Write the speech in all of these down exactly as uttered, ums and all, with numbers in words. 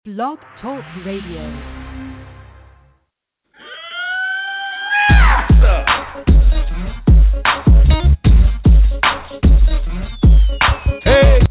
Blog Talk Radio. Hey!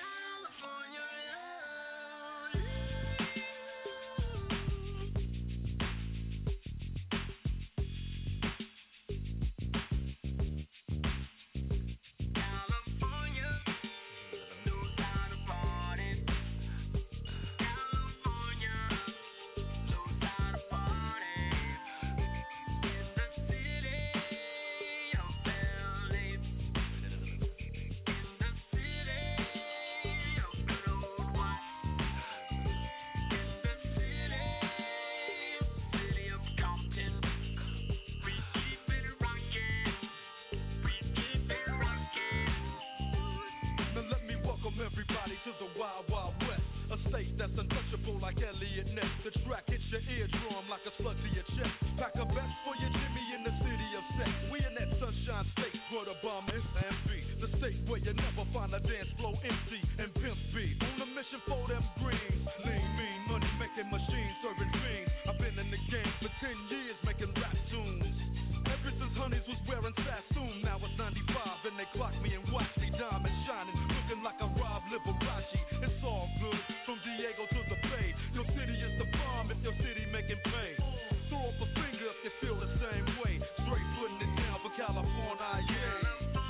Everybody to the Wild Wild West, a state that's untouchable like Elliot Ness. The track hits your eardrum like a slug to your chest. Pack a vest for your Jimmy in the city of sex. We in that sunshine state where the bomb is and be. The state where you never find a dance floor empty and pimp be. On a mission for them greens, lean, mean, money making machines serving fiends. I've been in the game for ten years making rap tunes. Ever since Honeys was wearing Sassoon, now it's ninety-five and they clock me and watch me diamond shining, looking like a Rob Liberace. It's all good, from Diego to the Bay. Your city is the bomb if your city making pay. Throw up a finger if you feel the same way. Straight putting it down for California, yeah.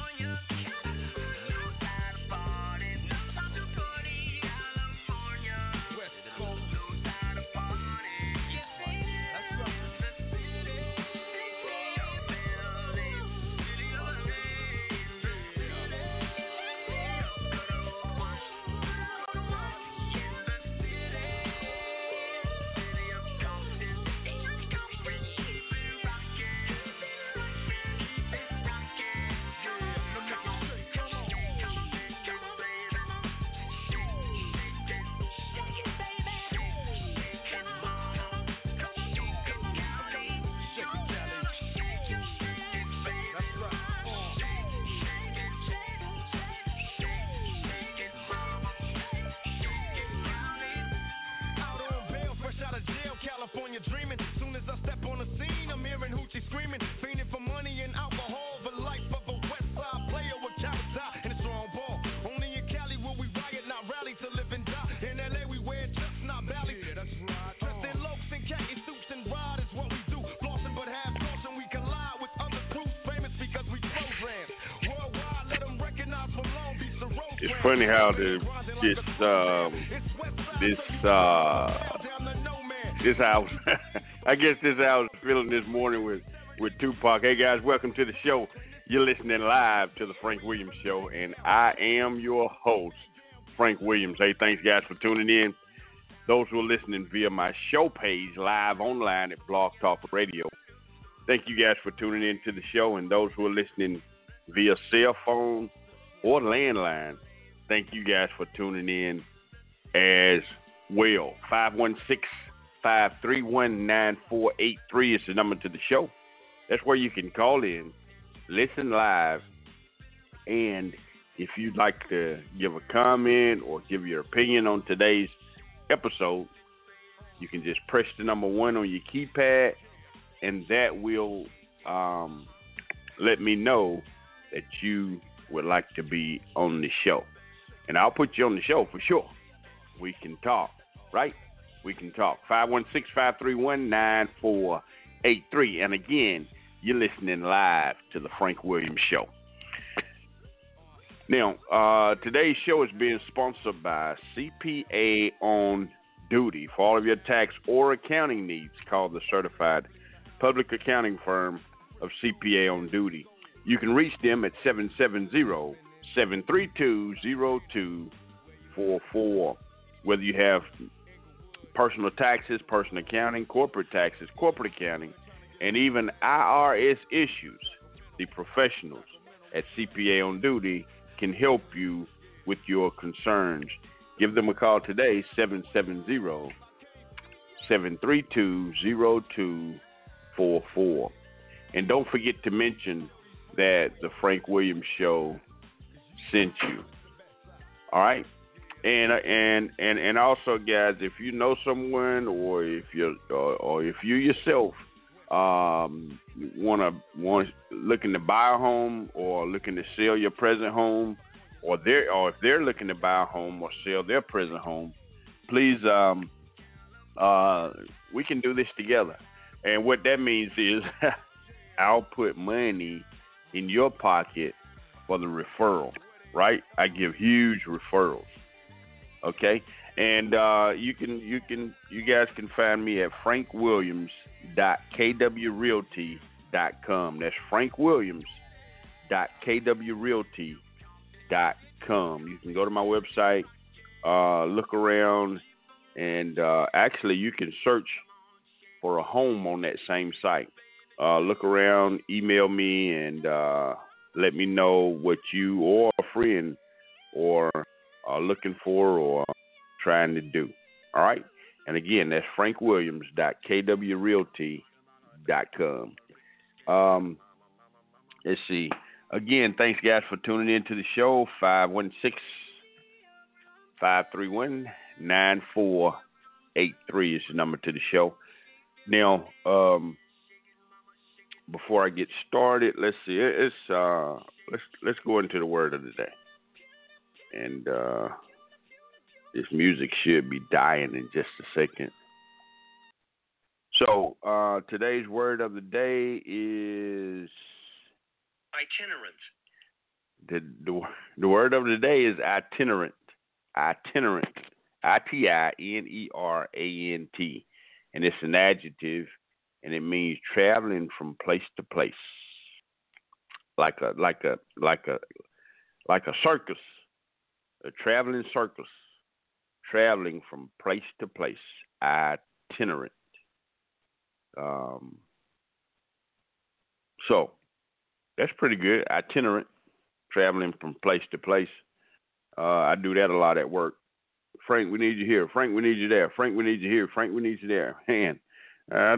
California dreaming. Soon as I step on the scene, I'm hearing hoochie screaming, fiending for money and alcohol. The life of a West Side player with cowards eye and a strong ball. Only in Cali will we riot, not rally to live and die. In L A we wear chucks, not valleys. Yeah, that's right. Dressed in locs and khaki suits and ride is what we do. Flossing but half caution, we collide with other crews famous because we program. Worldwide, let them recognize for Long Beach the road. It's funny how the, this um, this uh. This house, I guess this house feeling this morning with, with Tupac. Hey guys, welcome to the show. You're listening live to the Frank Williams Show, and I am your host, Frank Williams. Hey, thanks guys for tuning in. Those who are listening via my show page live online at Blog Talk Radio, thank you guys for tuning in to the show, and those who are listening via cell phone or landline, thank you guys for tuning in as well. five one six, five three one, nine four eight three is the number to the show. That's where you can call in, listen live, and if you'd like to give a comment or give your opinion on today's episode, you can just press the number one on your keypad, and that will um, let me know that you would like to be on the show. And I'll put you on the show for sure. We can talk, right? We can talk. five one six, five three one, nine four eight three. And again, you're listening live to the Frank Williams Show. Now, uh, today's show is being sponsored by C P A on Duty. For all of your tax or accounting needs, call the certified public accounting firm of C P A on Duty. You can reach them at seven seven zero, seven three two, zero two four four. Whether you have personal taxes, personal accounting, corporate taxes, corporate accounting, and even I R S issues, the professionals at C P A on Duty can help you with your concerns. Give them a call today, seven seven zero, seven three two, zero two four four. And don't forget to mention that the Frank Williams Show sent you. All right? And and and and also, guys, if you know someone, or if you or, or if you yourself um, want to want looking to buy a home or looking to sell your present home, or they or if they're looking to buy a home or sell their present home, please, um, uh, we can do this together. And what that means is, I'll put money in your pocket for the referral. Right? I give huge referrals. Okay, and uh, you can you can you guys can find me at frank williams dot k w realty dot com. That's frank williams dot k w realty dot com. You can go to my website, uh, look around, and uh, actually you can search for a home on that same site. Uh, look around, email me, and uh, let me know what you or a friend or are looking for or trying to do. All right? And again, that's frank williams dot k w realty dot com. Um, let's see. Again, thanks, guys, for tuning in to the show. five one six, five three one, nine four eight three is the number to the show. Now, um, before I get started, let's see. It's uh, let's let's go into the word of the day. And uh, this music should be dying in just a second. So uh, today's word of the day is itinerant. The, the the word of the day is itinerant. Itinerant. I T I N E R A N T. And it's an adjective, and it means traveling from place to place. Like a like a like a like a circus. A traveling circus, traveling from place to place, itinerant. Um, so that's pretty good. Itinerant, traveling from place to place. Uh, I do that a lot at work. Frank, we need you here. Frank, we need you there. Frank, we need you here. Frank, we need you there. Man, I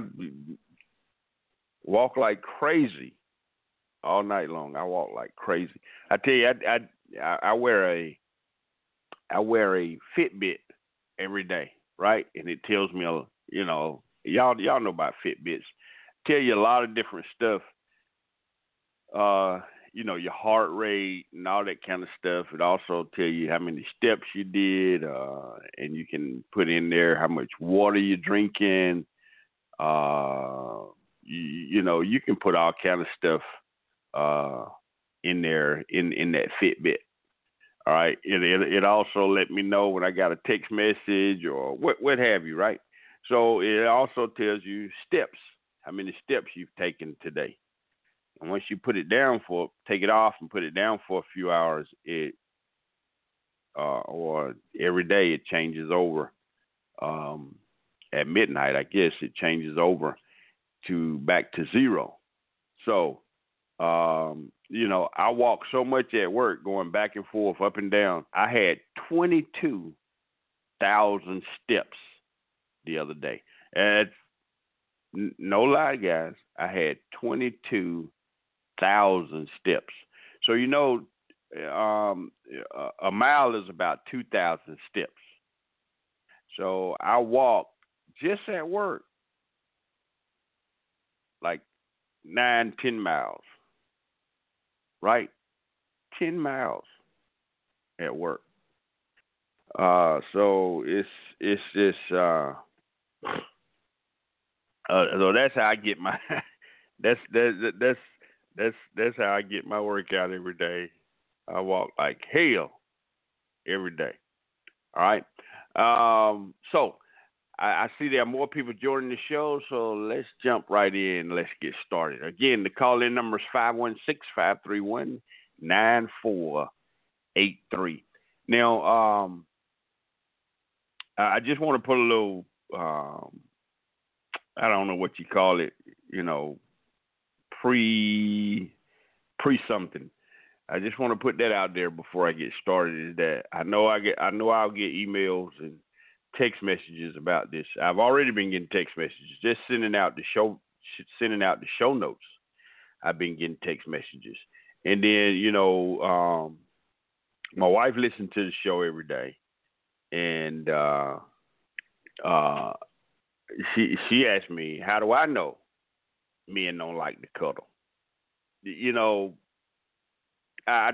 walk like crazy all night long. I walk like crazy. I tell you, I I, I wear a I wear a Fitbit every day, right? And it tells me, you know, y'all y'all know about Fitbits. Tell you a lot of different stuff. Uh, you know, your heart rate and all that kind of stuff. It also tell you how many steps you did, uh, and you can put in there how much water you're drinking. Uh, you, you know, you can put all kind of stuff uh, in there in, in that Fitbit. All right. It, it it also let me know when I got a text message or what what have you, right? So it also tells you steps, how many steps you've taken today. And once you put it down for, take it off and put it down for a few hours, it uh, or every day it changes over. Um, at midnight, I guess it changes over to back to zero. So. Um, you know, I walk so much at work going back and forth, up and down. I had twenty-two thousand steps the other day. And n- no lie, guys, I had twenty-two thousand steps. So, you know, um, a, a mile is about two thousand steps. So I walk just at work like nine, ten miles. Right? ten miles at work. Uh, so it's it's just uh, uh, so that's how I get my that's that's that's that's that's how I get my workout every day. I walk like hell every day. All right. Um, so I, I see there are more people joining the show, so let's jump right in. Let's get started. Again, the call-in number is five one six, five three one, nine four eight three. Now, um, I just want to put a little, um, I don't know what you call it, you know, pre, pre something. I just want to put that out there before I get started. Is that I know I get, I know I'll get emails and text messages about this. I've already been getting text messages, just sending out the show, sending out the show notes. I've been getting text messages, and then you know, um, my wife listens to the show every day, and uh, uh, she she asked me, "How do I know men don't like to cuddle?" You know, I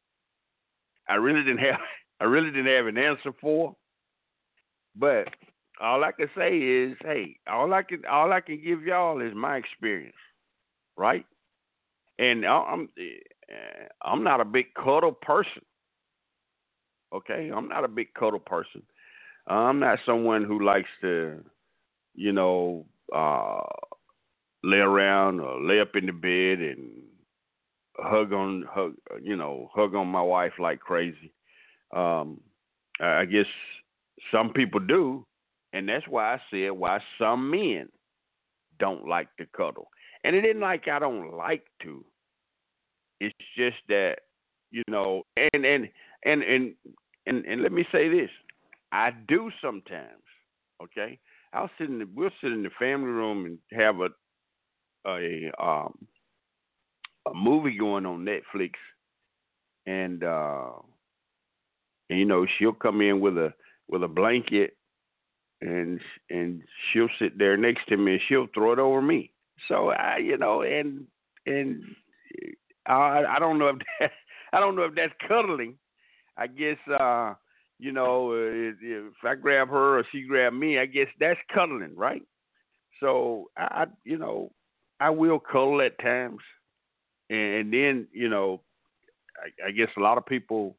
I really didn't have I really didn't have an answer for, her, but all I can say is, hey, all I can all I can give y'all is my experience, right? And I- I'm eh, I'm not a big cuddle person. Okay, I'm not a big cuddle person. I'm not someone who likes to, you know, uh, lay around or lay up in the bed and hug on hug, you know, hug on my wife like crazy. Um, I I guess some people do, and that's why I said why some men don't like to cuddle. And it isn't like I don't like to. It's just that, you know, and and and and and, and let me say this. I do sometimes. Okay? I'll sit in the we'll sit in the family room and have a a um a movie going on Netflix, and uh and you know, she'll come in with a with a blanket, and and she'll sit there next to me and she'll throw it over me. So I, you know, and and I, I don't know if that, I don't know if that's cuddling. I guess uh, you know, uh, if I grab her or she grab me, I guess that's cuddling, right? So I, I you know, I will cuddle at times, and, and then you know, I, I guess a lot of people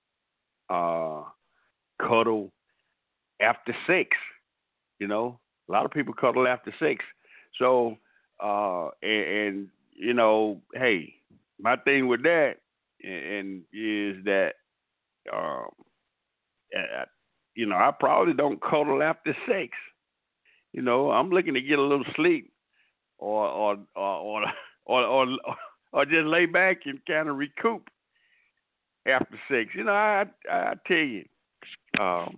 uh, cuddle after sex. You know, a lot of people cuddle after sex. So, uh, and, and you know, hey, my thing with that and, and is that, um, I, you know, I probably don't cuddle after sex. You know, I'm looking to get a little sleep, or or or or or, or, or just lay back and kind of recoup after sex. You know, I I tell you, um,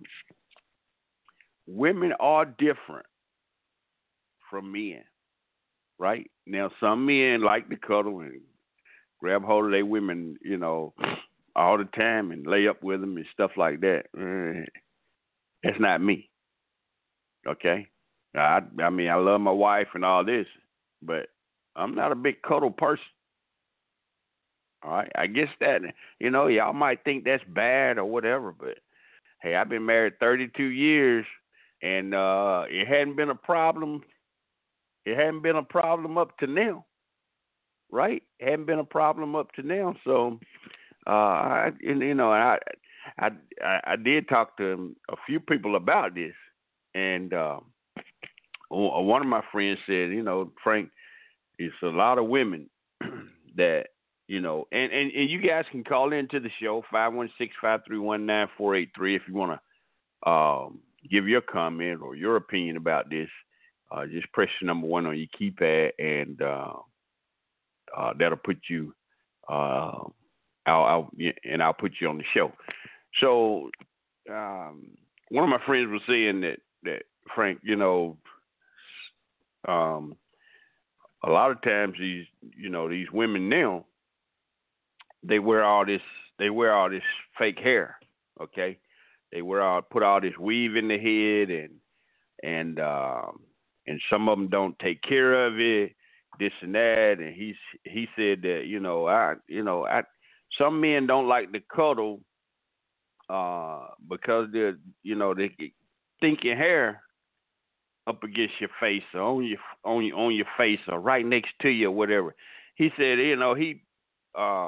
women are different from men, right? Now, some men like to cuddle and grab hold of their women, you know, all the time and lay up with them and stuff like that. Uh, That's not me, okay? I, I mean, I love my wife and all this, but I'm not a big cuddle person. All right, I guess that you know y'all might think that's bad or whatever, but hey, I've been married thirty-two years, and uh, it hadn't been a problem. It hadn't been a problem up to now, right? It hadn't been a problem up to now. So, uh, I, and, you know, I, I, I, I did talk to a few people about this, and uh, one of my friends said, you know, Frank, it's a lot of women that, you know, and, and, and you guys can call into the show, five one six, five three one, nine four eight three, if you want to um, give your comment or your opinion about this. Uh, just press the number one on your keypad, and uh, uh, that'll put you, uh, I'll, I'll, and I'll put you on the show. So um, one of my friends was saying that, that Frank, you know, um, a lot of times these, you know, these women now, they wear all this, they wear all this fake hair, okay? They wear all, put all this weave in the head, and and um, and some of them don't take care of it, this and that. And he he said that, you know, I you know I some men don't like to cuddle uh, because they're, you know, they think your hair up against your face or on your on your on your face or right next to you or whatever. He said, you know, he uh,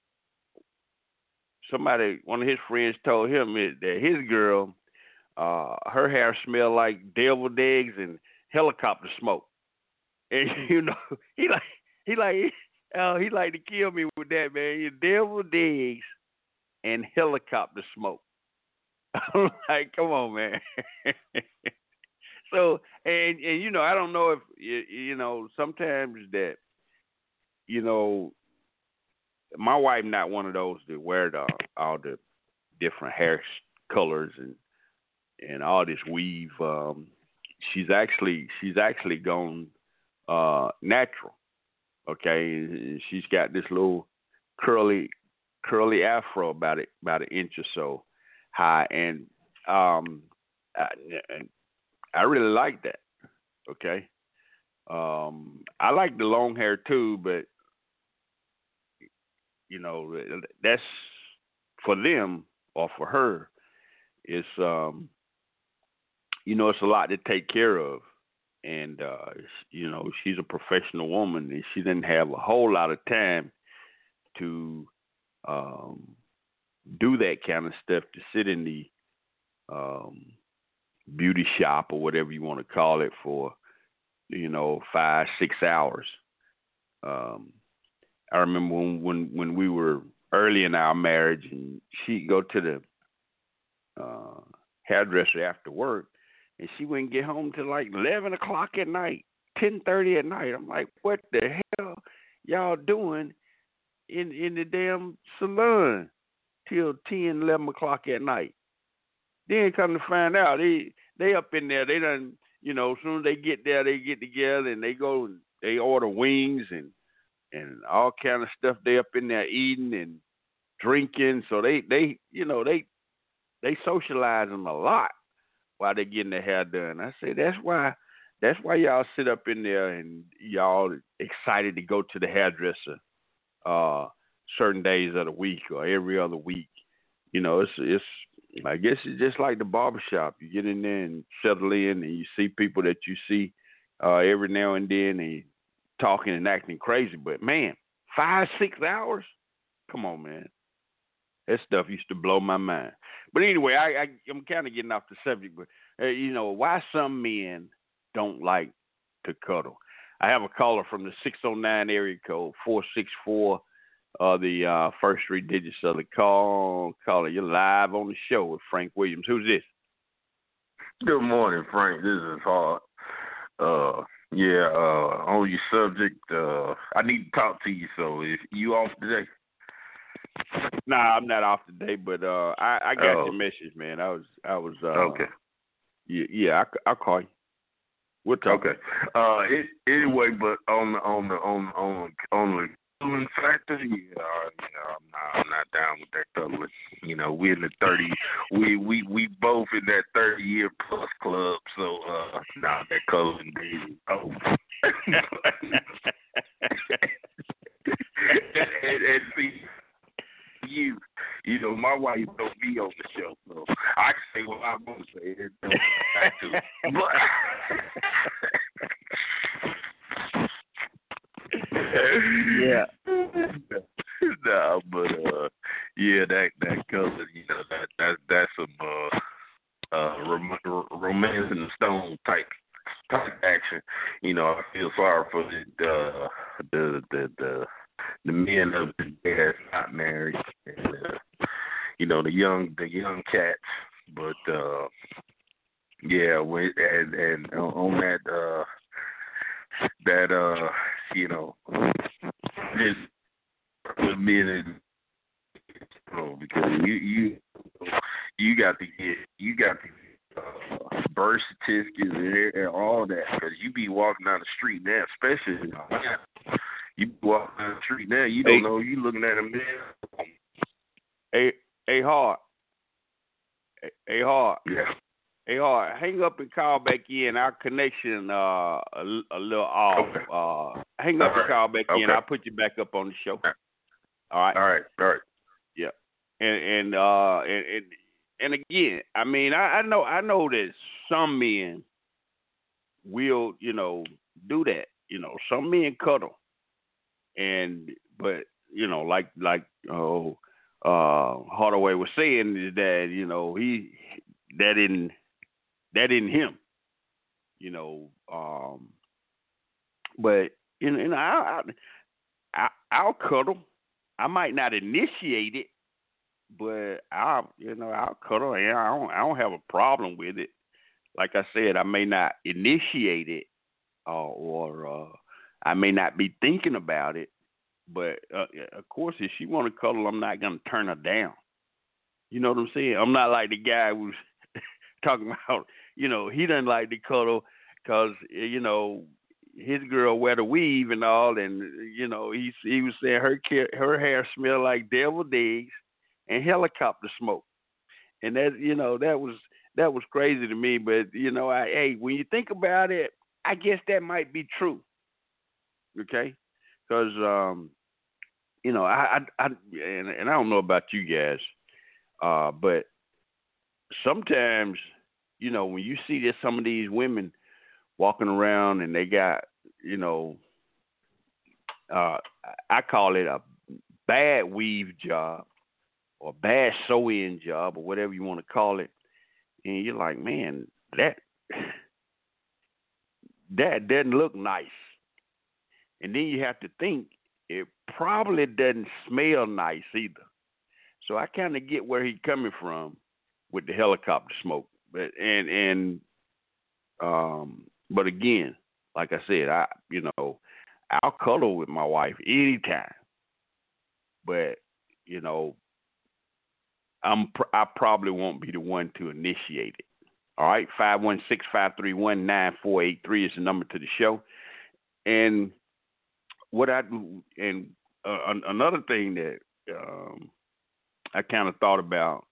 somebody one of his friends told him that his girl, uh, her hair smelled like deviled eggs and helicopter smoke. And you know, he like he like uh, he like to kill me with that, man. Deviled eggs and helicopter smoke. I'm like, come on, man. So, and and you know, I don't know if you, you know, sometimes that, you know, my wife not one of those that wear the, all the different hair colors and and all this weave. Um, she's actually she's actually gone uh, natural. Okay, she's got this little curly curly afro about it about an inch or so high, and um, I, I really like that. Okay. Um, I like the long hair too, but you know that's for them or for her. It's um, you know, it's a lot to take care of, and uh, you know, she's a professional woman, and she didn't have a whole lot of time to um, do that kind of stuff. To sit in the um, beauty shop or whatever you want to call it for, you know, five, six hours. Um, I remember when, when, when we were early in our marriage and she'd go to the uh, hairdresser after work and she wouldn't get home till like eleven o'clock at night, ten thirty at night. I'm like, what the hell y'all doing in, in the damn salon till ten, eleven o'clock at night? Then come to find out, they they up in there. They done, you know, as soon as they get there, they get together and they go and they order wings and and all kind of stuff. They up in there eating and drinking. So they they you know they they socializing a lot while they getting their hair done. I say that's why that's why y'all sit up in there and y'all excited to go to the hairdresser uh, certain days of the week or every other week. You know, it's it's. I guess it's just like the barbershop. You get in there and settle in, and you see people that you see uh, every now and then, and talking and acting crazy. But man, five, six hours? Come on, man. That stuff used to blow my mind. But anyway, I, I, I'm kind of getting off the subject. But uh, you know, why some men don't like to cuddle? I have a caller from the six oh nine area code, four six four. Uh, the uh, first three digits of the call. Caller, you're live on the show with Frank Williams. Who's this? Good morning, Frank. This is Hard. Uh, yeah, uh, on your subject, uh, I need to talk to you, so if you off today? Nah, I'm not off today, but uh, I, I got oh. your message, man. I was, I was. Uh, okay. Yeah, yeah, I, I'll call you. We'll talk. Okay. Uh, it, anyway, but on the on the on on on the cuddling factor, yeah, uh, yeah, I'm not, I'm not down with that cuddling. You know, we're in the thirty. we we we both in that thirty year plus club. So, uh, nah, that cuddling days is over. and, and see, you, you know, my wife don't be on the show, so I can say what I want to say. It don't have to. Yeah. Nah, but uh, yeah, that that color, you know, that that that's some uh, uh, rom- romance in the stone type type action. You know, I feel sorry for the uh, the the the the men of the day that's not married, and uh, you know, the young the young cats. But uh, yeah, when, and and on that uh, that uh, you know, just admitted, you know, because you you you got to get you got to get uh, birth certificates and, and all that, because you be walking down the street now, especially in Atlanta. You be walking down the street now, you don't hey, know, you looking at a man. Hey, hey, Hard. Hey, hey, Hard. Yeah. Hey, Hard. Hang up and call back in. Our connection uh a, a little off. Okay. Uh, hang up all and call back okay. in. I'll put you back up on the show. All right. All right. All right. Yeah. And and uh and and, and again, I mean, I, I know I know that some men will, you know, do that. You know, some men cuddle. And but you know, like like oh, uh, Hardaway was saying is that you know he that in that in him, you know. Um, but you know, you know I, I I'll cuddle. I might not initiate it, but I'll you know I'll cuddle. And I don't I don't have a problem with it. Like I said, I may not initiate it, uh, or uh, I may not be thinking about it. But, uh, of course, if she want to cuddle, I'm not going to turn her down. You know what I'm saying? I'm not like the guy who's talking about, you know, he doesn't like to cuddle because, you know, his girl wear the weave and all. And, you know, he, he was saying her, her hair smelled like deviled eggs and helicopter smoke. And that, you know, that was that was crazy to me. But you know, I, hey, when you think about it, I guess that might be true. Okay, because um, you know, I, I, I and, and I don't know about you guys, uh, but sometimes, you know, when you see that some of these women walking around and they got, you know, uh, I call it a bad weave job or bad sew-in job or whatever you want to call it, and you're like, man, that that doesn't look nice. And then you have to think it probably doesn't smell nice either. So I kind of get where he's coming from with the helicopter smoke. But and and um, but again, like I said, I you know I'll cuddle with my wife anytime. But you know, I'm pr- I probably won't be the one to initiate it. All right, five one six, five three one, nine four eight three is the number to the show. And what I do, and uh, another thing that um, I kind of thought about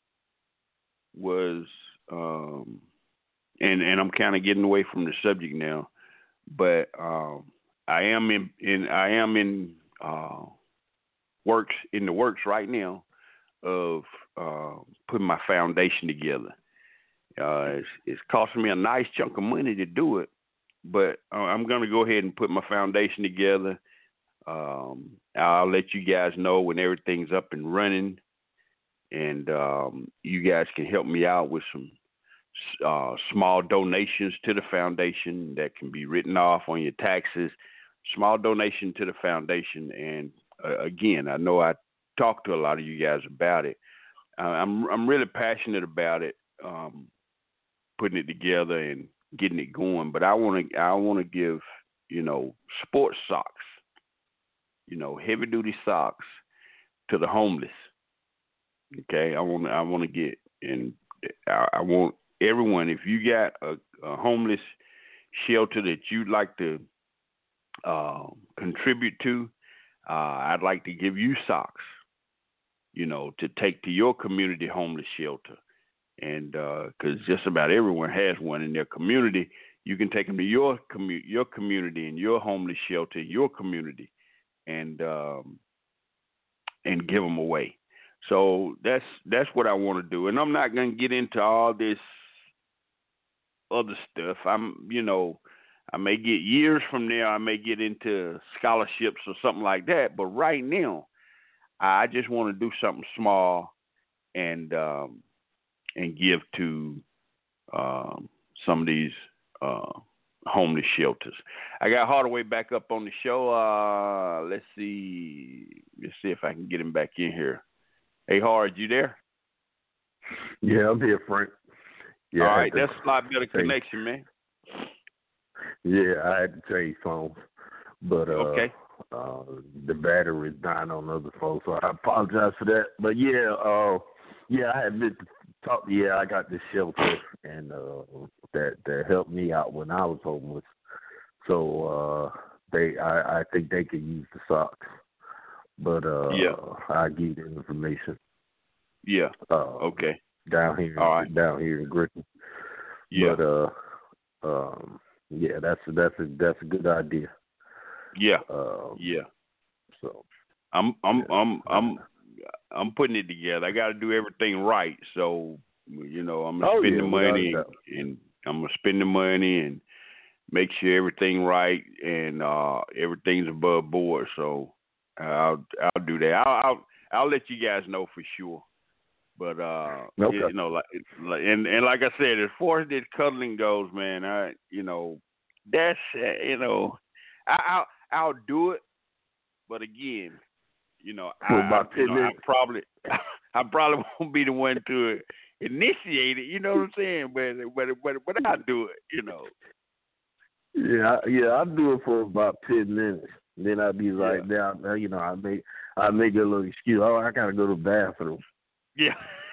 was, um, and and I'm kind of getting away from the subject now, but um, I am in, in I am in uh, works in the works right now of uh, putting my foundation together. Uh, it's, it's costing me a nice chunk of money to do it, but I'm going to go ahead and put my foundation together. Um, I'll let you guys know when everything's up and running, and um, you guys can help me out with some uh, small donations to the foundation that can be written off on your taxes. Small donation to the foundation, and uh, again, I know I talked to a lot of you guys about it. Uh, I'm I'm really passionate about it, um, putting it together and getting it going. But I want to I want to give you know sports socks, you know heavy duty socks to the homeless. Okay, I want I want to get and I, I want everyone. If you got a, a homeless shelter that you'd like to uh, contribute to, uh, I'd like to give you socks, you know, to take to your community homeless shelter. And because uh, just about everyone has one in their community, you can take them to your commu- your community and your homeless shelter, your community, and um, and give them away. So that's that's what I want to do. And I'm not going to get into all this other stuff. I'm, you know, I may get years from there, I may get into scholarships or something like that. But right now, I just want to do something small and um, and give to um, some of these uh, homeless shelters. I got Hardaway back up on the show. Uh, let's see. Let's see if I can get him back in here. Hey, Hard, you there? Yeah, I'm here, Frank. Yeah, all right, that's a lot better connection, man. Yeah, I had to change phones, but uh, okay. uh, the battery is dying on the other phone, so I apologize for that. But yeah, uh, yeah, I had meant to talk. Yeah, I got this shelter, and uh, that that helped me out when I was homeless. So uh, they, I, I think they could use the socks, but uh, yeah, I give you the information. Yeah. Uh, okay. Down here, all right. down here in Griffin. Yeah. But uh, um, yeah, that's that's a that's a good idea. Yeah. Um, yeah. So I'm I'm I'm I'm I'm putting it together. I got to do everything right. So you know, I'm gonna oh, spend yeah, the money and, and I'm gonna spend the money and make sure everything right and uh, everything's above board. So I'll I'll do that. I'll I'll, I'll let you guys know for sure. But uh, okay. you know, like, and and like I said, as far as this cuddling goes, man, I you know, that's uh, you know, I, I'll I'll do it, but again, you know, I, I, you know I probably I probably won't be the one to initiate it. You know what I'm saying? But but but but I'll do it. You know. Yeah, yeah, I'll do it for about ten minutes. Then I'll be like, yeah. now, you know, I make I make a little excuse. Oh, I gotta go to the bathroom. Yeah.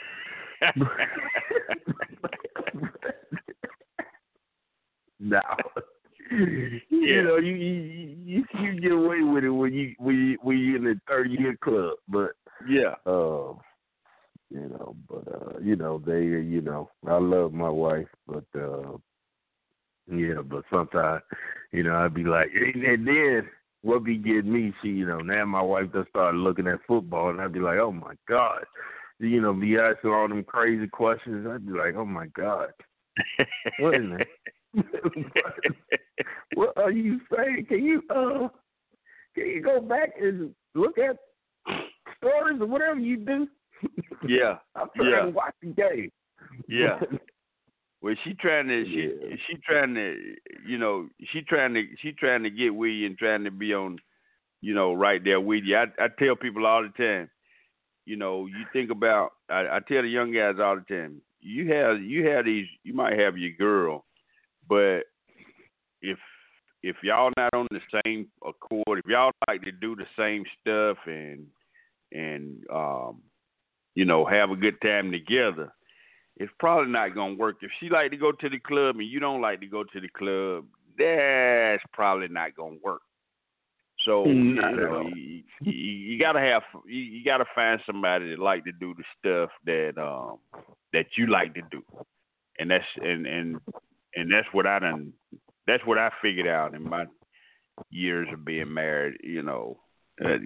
No. Yeah. You know, you, you you you get away with it when you when you when you're in the thirty year club, but yeah, uh, You know, but uh, you know, they, you know, I love my wife, but uh, yeah, but sometimes, you know, I'd be like, and, and then what be getting me, she, you know, now my wife just started looking at football, and I'd be like, oh my God, you know, be asking all them crazy questions. I'd be like, oh my God, what in the, what are you saying? Can you, uh, can you go back and look at stories or whatever you do? Yeah, I'm trying yeah. to watch the game. Yeah. Well, she trying to, she, Yeah. she trying to, you know, she trying to, she trying to get with you and trying to be on, you know, right there with you. I, I tell people all the time, you know, you think about, I, I tell the young guys all the time, you have, you have these, you might have your girl, but if, if y'all not on the same accord, if y'all like to do the same stuff and, and, um, you know, have a good time together, it's probably not going to work. If she like to go to the club and you don't like to go to the club, that's probably not going to work. So, you know, you, you, you got to have, you, you got to find somebody that like to do the stuff that, um, that you like to do. And that's, and, and, and that's what I done, that's what I figured out in my years of being married, you know. Uh,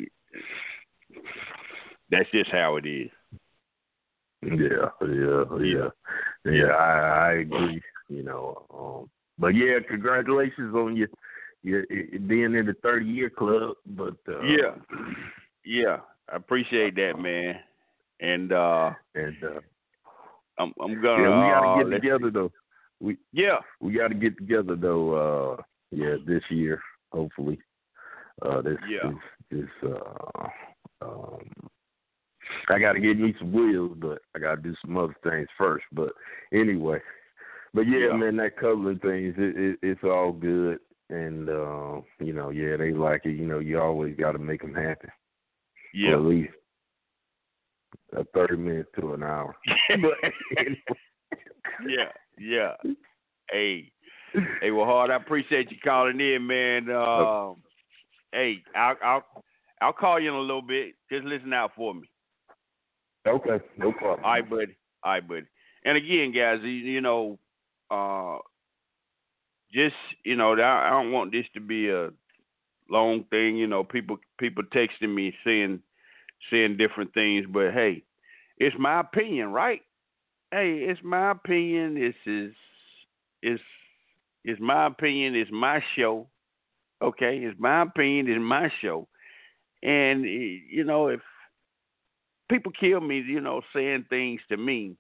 that's just how it is. Yeah, yeah, yeah, yeah. I, I agree. You know, um, but yeah, congratulations on your, your being in the thirty year club. But uh, yeah, yeah, I appreciate that, man. And uh, and uh, I'm, I'm gonna. Yeah, we got to uh, get together though. We yeah, we got to get together though. Uh, yeah, this year, hopefully. Uh, this yeah. this, this uh, um. I got to get me some wheels, but I got to do some other things first. But anyway, but yeah, yeah. man, that cuddling things, it, it, it's all good. And, uh, you know, yeah, they like it. You know, you always got to make them happy. Yeah. For at least uh, thirty minutes to an hour. But anyway. Yeah, yeah. Hey, hey, well, Hard, I appreciate you calling in, man. Uh, okay. Hey, I'll, I'll, I'll call you in a little bit. Just listen out for me. Okay, no problem. All right, buddy. All right, buddy. And again, guys, you, you know, uh, just, you know, I don't want this to be a long thing. You know, people people texting me saying saying different things, but hey, it's my opinion, right? Hey, it's my opinion. This is it's it's my opinion. It's my show. Okay, it's my opinion. It's my show. And you know, if people kill me, you know, saying things to me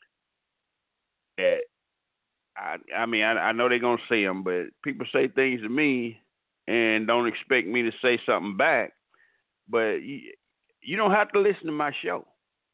that I, I mean, I, I know they're gonna say them, but people say things to me and don't expect me to say something back. But you, you don't have to listen to my show.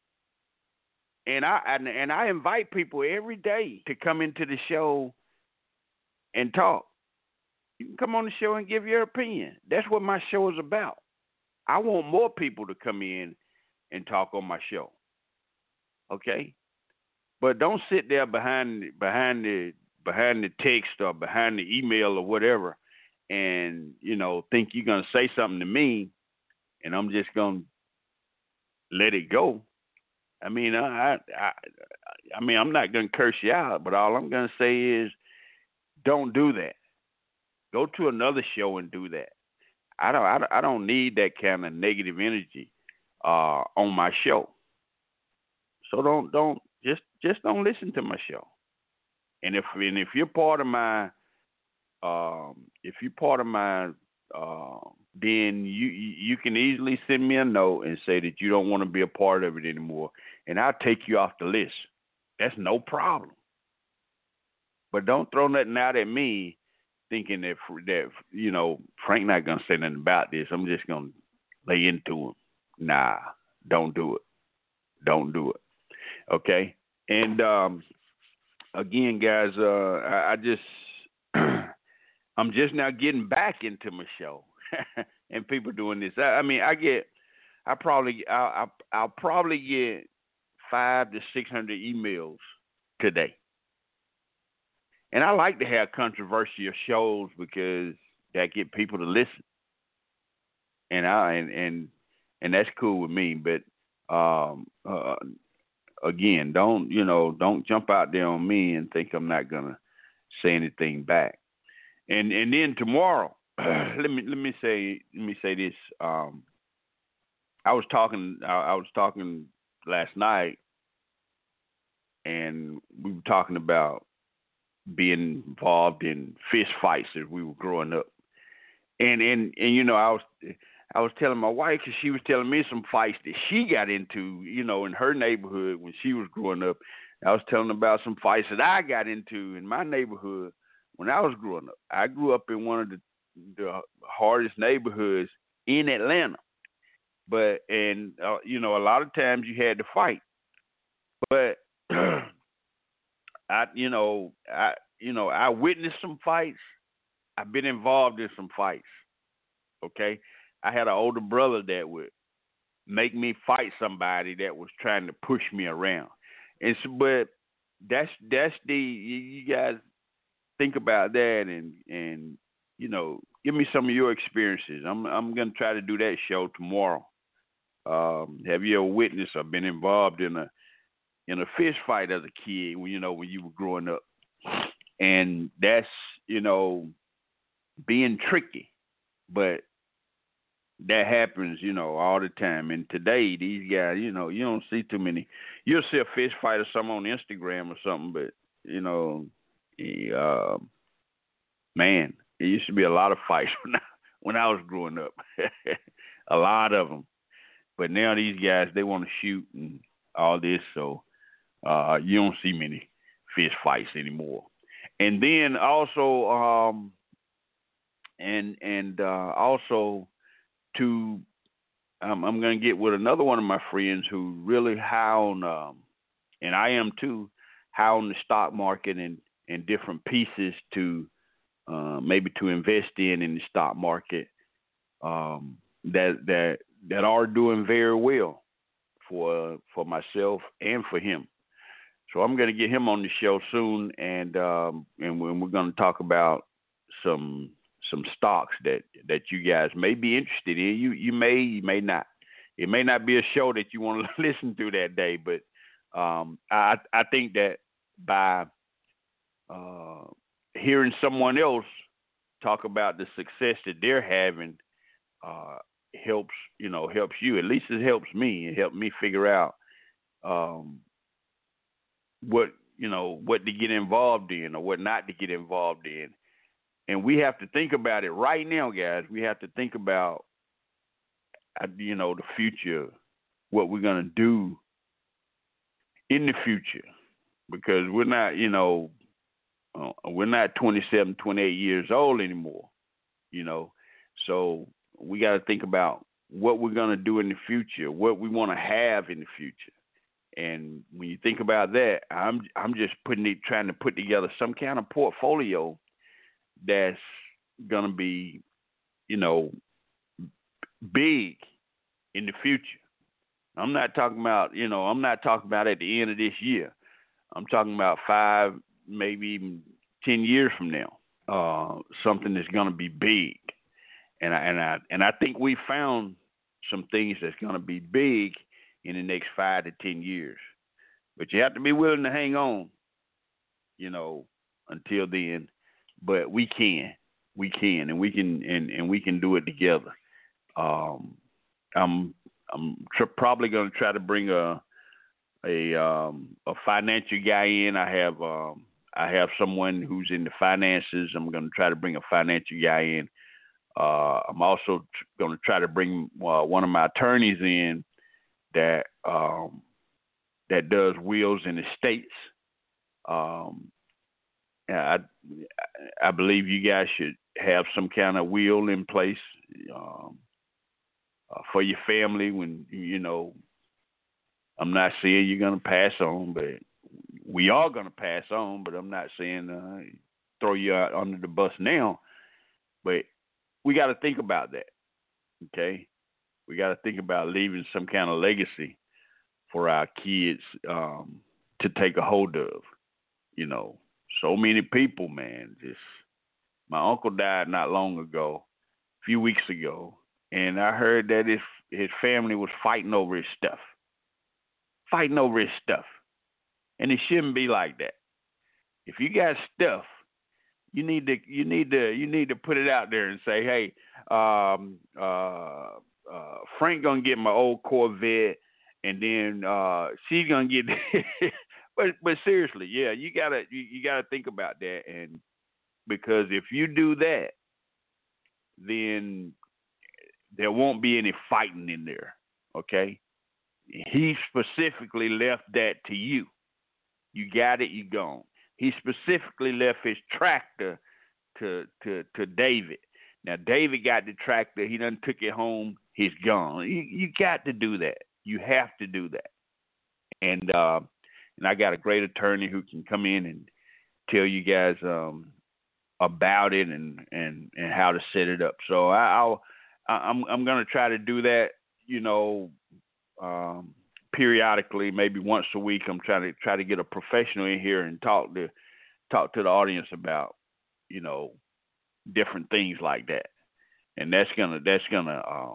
And I and, and I invite people every day to come into the show and talk. You can come on the show and give your opinion. That's what my show is about. I want more people to come in and talk on my show. Okay? But don't sit there behind behind the behind the text or behind the email or whatever and, you know, think you're gonna say something to me and I'm just gonna let it go. I mean, I, I, I mean, I'm not gonna curse you out, but all I'm gonna say is, don't do that. Go to another show and do that. I don't, I don't, I don't need that kind of negative energy uh, on my show. So don't, don't, just, just don't listen to my show. And if, and if you're part of my, um, if you're part of my, uh, then you, you can easily send me a note and say that you don't want to be a part of it anymore, and I'll take you off the list. That's no problem. But don't throw nothing out at me thinking that, that you know, Frank not going to say nothing about this. I'm just going to lay into him. Nah, don't do it. Don't do it. Okay? And, um, again, guys, uh, I, I just, I'm just now getting back into my show and people doing this. I, I mean, I get, I probably, I'll, I'll, I'll probably get five to six hundred emails today. And I like to have controversial shows because that get people to listen. And I, and, and, and that's cool with me. But, um, uh, again, don't you know, don't jump out there on me and think I'm not gonna say anything back. And and then tomorrow, let me let me say let me say this. Um, I was talking I, I was talking last night, and we were talking about being involved in fist fights as we were growing up. And and and you know, I was I was telling my wife, because she was telling me some fights that she got into, you know, in her neighborhood when she was growing up. I was telling her about some fights that I got into in my neighborhood when I was growing up. I grew up in one of the, the hardest neighborhoods in Atlanta. But, and, uh, you know, a lot of times you had to fight. But, I, you know, I, you know, I witnessed some fights. I've been involved in some fights, okay? I had an older brother that would make me fight somebody that was trying to push me around. And so, but that's that's the you, you guys think about that and and you know, give me some of your experiences. I'm I'm gonna try to do that show tomorrow. Um, have you ever witnessed or been involved in a in a fist fight as a kid when you know when you were growing up? And that's, you know, being tricky, but that happens, you know, all the time. And today, these guys, you know, you don't see too many. You'll see a fist fight or something on Instagram or something, but, you know, uh, man, there used to be a lot of fights when I, when I was growing up. A lot of them. But now these guys, they want to shoot and all this, so uh, you don't see many fist fights anymore. And then also, um, and and uh, also, to um, I'm going to get with another one of my friends who really high on, um, and I am too, high on the stock market and, and different pieces to uh, maybe to invest in in the stock market um, that that that are doing very well for for myself and for him. So I'm going to get him on the show soon, and um, and we're going to talk about some. some stocks that, that you guys may be interested in. You you may, you may not. It may not be a show that you want to listen to that day, but um, I I think that by uh, hearing someone else talk about the success that they're having uh, helps, you know, helps you. At least it helps me. It helped me figure out um, what, you know, what to get involved in or what not to get involved in. And we have to think about it right now, guys. We have to think about, you know, the future, what we're going to do in the future. Because we're not, you know, uh, we're not twenty-seven, twenty-eight years old anymore, you know. So we got to think about what we're going to do in the future, what we want to have in the future. And when you think about that, I'm I'm just putting it, trying to put together some kind of portfolio that's going to be, you know, big in the future. I'm not talking about, you know, I'm not talking about at the end of this year. I'm talking about five, maybe even ten years from now. Uh, something that's going to be big. And I, and I, and I think we found some things that's going to be big in the next five to ten years. But you have to be willing to hang on, you know, until then. But we can, we can, and we can, and, and we can do it together. Um, I'm, I'm tr- probably going to try to bring a, a, um, a financial guy in. I have, um, I have someone who's in the finances. I'm going to try to bring a financial guy in. Uh, I'm also tr- going to try to bring uh, one of my attorneys in that, um, that does wills and estates. Um, I, I believe you guys should have some kind of will in place um, uh, for your family when, you know, I'm not saying you're going to pass on, but we are going to pass on, but I'm not saying uh, throw you out under the bus now. But we got to think about that, okay? We got to think about leaving some kind of legacy for our kids um, to take a hold of, you know. So many people, man, just, my uncle died not long ago, a few weeks ago, and I heard that his, his family was fighting over his stuff, fighting over his stuff. and it shouldn't be like that. If you got stuff, you need to you need to you need to put it out there and say, hey, um, uh, uh, Frank gonna get my old Corvette, and then uh, she's gonna get. but but seriously, yeah, you gotta you, you gotta think about that, and because if you do that, then there won't be any fighting in there. Okay, he specifically left that to you. You got it, you gone. He specifically left his tractor to to to David. Now David got the tractor. He done took it home. He's gone. You you got to do that. You have to do that. And uh, and I got a great attorney who can come in and tell you guys um, about it and, and, and how to set it up. So I, I'll I'm I'm gonna try to do that. You know. Um, periodically, maybe once a week, I'm trying to try to get a professional in here and talk to talk to the audience about, you know, different things like that. And that's gonna that's gonna um,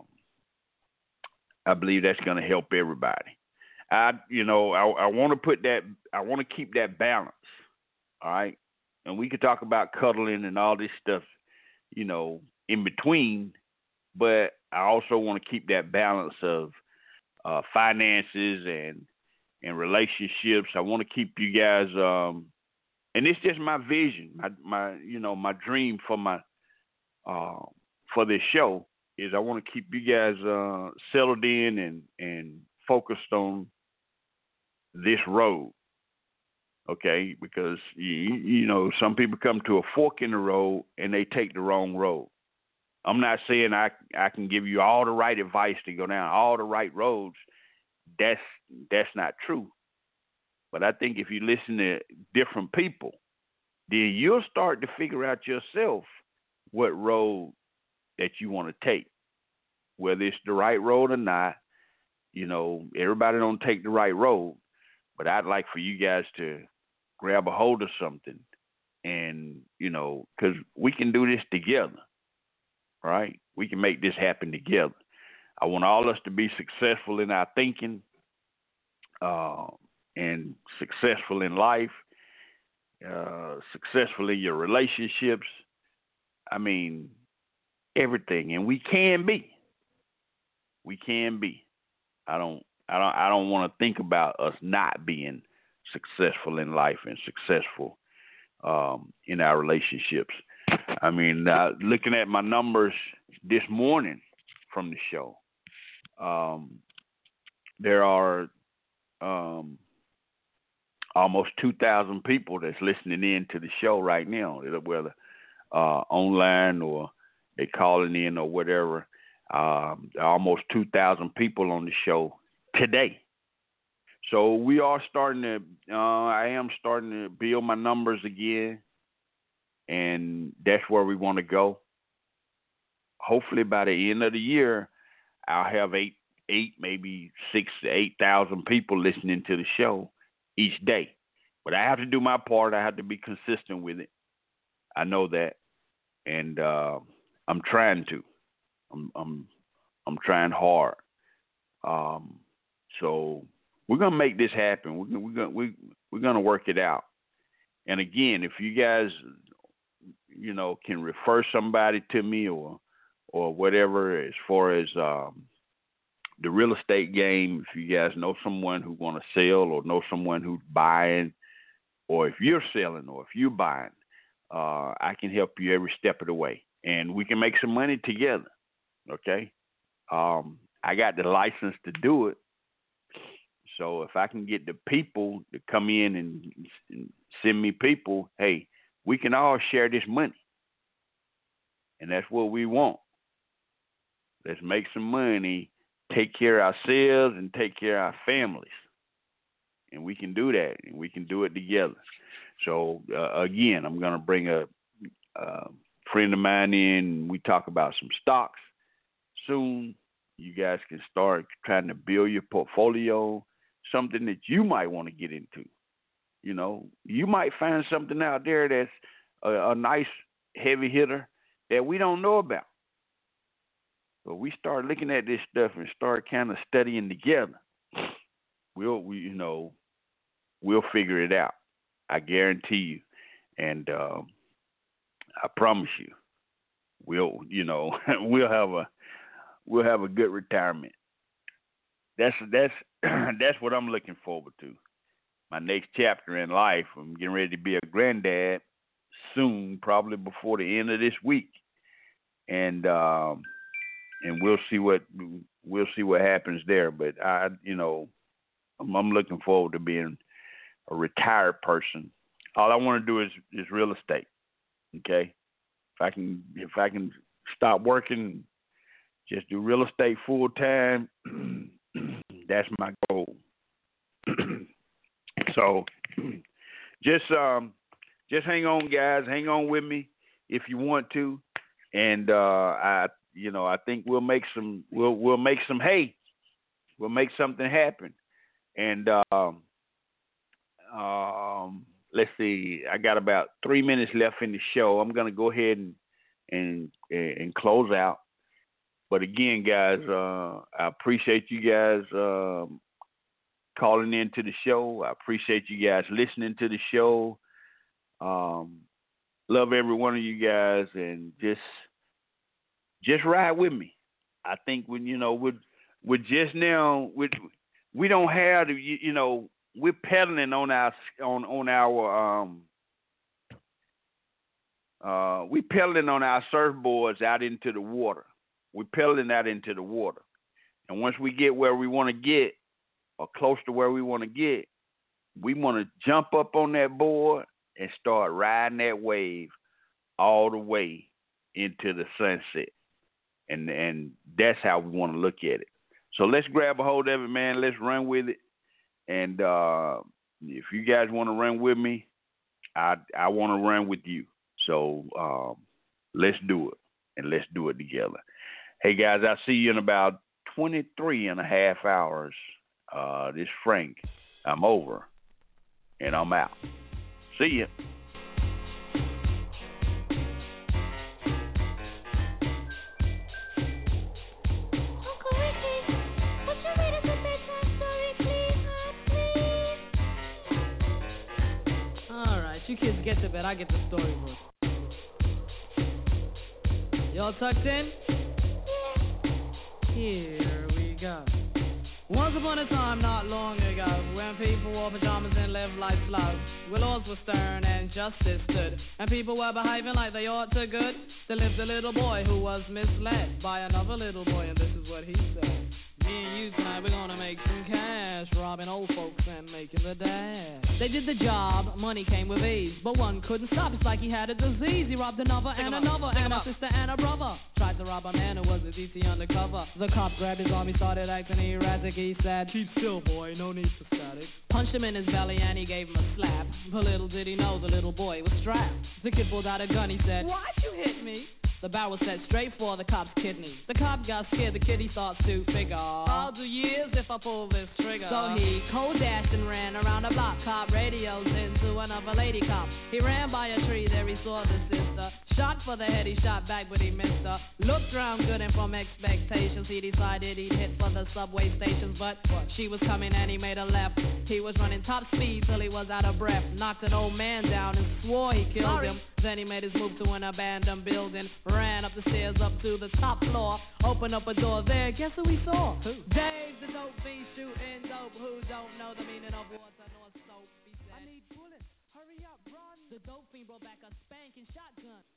I believe that's gonna help everybody. I you know I, I want to put that I want to keep that balance. All right, and we could talk about cuddling and all this stuff, you know, in between, but I also want to keep that balance of Uh, finances and and relationships. I want to keep you guys, um, and it's just my vision, my my you know my dream for my uh, for this show is I want to keep you guys uh, settled in and and focused on this road. Okay, because you, you know some people come to a fork in the road and they take the wrong road. I'm not saying I I can give you all the right advice to go down all the right roads. That's that's not true. But I think if you listen to different people, then you'll start to figure out yourself what road that you want to take, whether it's the right road or not. You know, everybody don't take the right road, but I'd like for you guys to grab a hold of something, and you know, because we can do this together. Right? We can make this happen together. I want all us to be successful in our thinking uh, and successful in life, uh, successful in your relationships. I mean, everything. And we can be. We can be. I don't I don't I don't want to think about us not being successful in life and successful um, in our relationships. I mean, uh, looking at my numbers this morning from the show, um, there are um, almost two thousand people that's listening in to the show right now, whether uh, online or they calling in or whatever. Um, almost two thousand people on the show today. So we are starting to, uh, I am starting to build my numbers again. And that's where we want to go. Hopefully, by the end of the year, I'll have eight, eight, maybe six to eight thousand people listening to the show each day. But I have to do my part. I have to be consistent with it. I know that, and uh, I'm trying to. I'm, I'm, I'm trying hard. Um, so we're gonna make this happen. We're, we're gonna we, we're gonna work it out. And again, if you guys, you know, can refer somebody to me or or whatever as far as um, the real estate game, if you guys know someone who want to sell or know someone who's buying, or if you're selling or if you're buying, uh, I can help you every step of the way. And we can make some money together, okay? Um, I got the license to do it. So if I can get the people to come in and, and send me people, hey, we can all share this money. And that's what we want. Let's make some money, take care of ourselves, and take care of our families. And we can do that, and we can do it together. So, uh, again, I'm going to bring a, a friend of mine in. We talk about some stocks soon. You guys can start trying to build your portfolio, something that you might want to get into. You know, you might find something out there that's a, a nice heavy hitter that we don't know about. But we start looking at this stuff and start kind of studying together. We'll, we, you know, we'll figure it out. I guarantee you, and um, I promise you, we'll you know we'll have a we'll have a good retirement. That's that's that's what I'm looking forward to. My next chapter in life. I'm getting ready to be a granddad soon, probably before the end of this week, and um, and we'll see what we'll see what happens there. But I, you know, I'm, I'm looking forward to being a retired person. All I want to do is, is real estate. Okay, if I can if I can stop working, just do real estate full time. That's my goal. So, just um, just hang on, guys. Hang on with me if you want to, and uh, I, you know, I think we'll make some. We'll we'll make some hay. We'll make something happen. And um, um, let's see. I got about three minutes left in the show. I'm gonna go ahead and and and close out. But again, guys, uh, I appreciate you guys um, calling into the show. I appreciate you guys listening to the show. Um, love every one of you guys, and just just ride with me. I think when you know with with just now with we don't have the you, you know we're pedaling on our on on our um uh we pedaling on our surfboards out into the water. We're pedaling that into the water. And once we get where we want to get, or close to where we want to get, we want to jump up on that board and start riding that wave all the way into the sunset. And and that's how we want to look at it. So let's grab a hold of it, man. Let's run with it. And uh, if you guys want to run with me, I I want to run with you. So um, let's do it, and let's do it together. Hey, guys, I'll see you in about twenty-three and a half hours. Uh, this Frank, I'm over, and I'm out. See ya. Uncle Ricky, would you read us a bedtime story, please, huh, please? All right, you kids get to bed. I get the storybook. Y'all tucked in? Here we go. Once upon a time, not long ago, when people wore pajamas and lived life slow, where laws were stern and justice stood, and people were behaving like they ought to good, there lived a little boy who was misled by another little boy, and this is what he said. Me and you tonight, we're gonna make some cash, robbing old folks and making the dash. They did the job, money came with ease, but one couldn't stop, it's like he had a disease. He robbed another and another, and a sister and a brother. Tried to rob a man who was a D C undercover. The cop grabbed his arm, he started acting erratic. He said, keep still, boy, no need for static. Punched him in his belly and he gave him a slap. But little did he know the little boy was strapped. The kid pulled out a gun, he said, why'd you hit me? The barrel set straight for the cop's kidney. The cop got scared, the kid he thought to figure, I'll do years if I pull this trigger. So he cold dashed and ran around the block. Cop radios into another lady cop. He ran by a tree, there he saw the sister. Shot for the head, he shot back, but he missed her. Looked round good and from expectations, he decided he'd hit for the subway stations. But she was coming and he made a left. He was running top speed till he was out of breath. Knocked an old man down and swore he killed Sorry. him. Then he made his move to an abandoned building. Ran up the stairs up to the top floor. Opened up a door there, guess who we saw? Who? Dave the dope fiend shooting dope. Who don't know the meaning of water nor soap? He said, I need bullets, hurry up, run. The dope fiend brought back a spanking shotgun.